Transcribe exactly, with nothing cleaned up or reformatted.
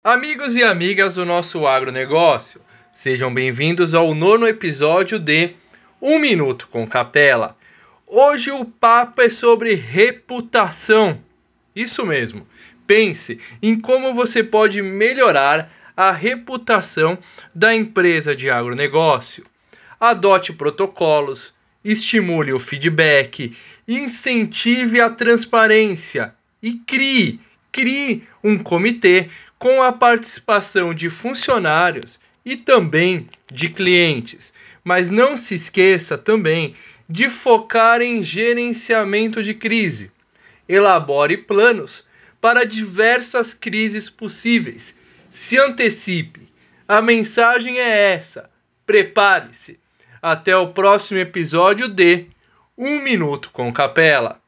Amigos e amigas do nosso agronegócio, sejam bem-vindos ao nono episódio de Um Minuto com Capela. Hoje o papo é sobre reputação. Isso mesmo, pense em como você pode melhorar a reputação da empresa de agronegócio. Adote protocolos, estimule o feedback, incentive a transparência e crie, crie um comitê com a participação de funcionários e também de clientes. Mas não se esqueça também de focar em gerenciamento de crise. Elabore planos para diversas crises possíveis. Se antecipe. A mensagem é essa. Prepare-se. Até o próximo episódio de Um Minuto com Capela.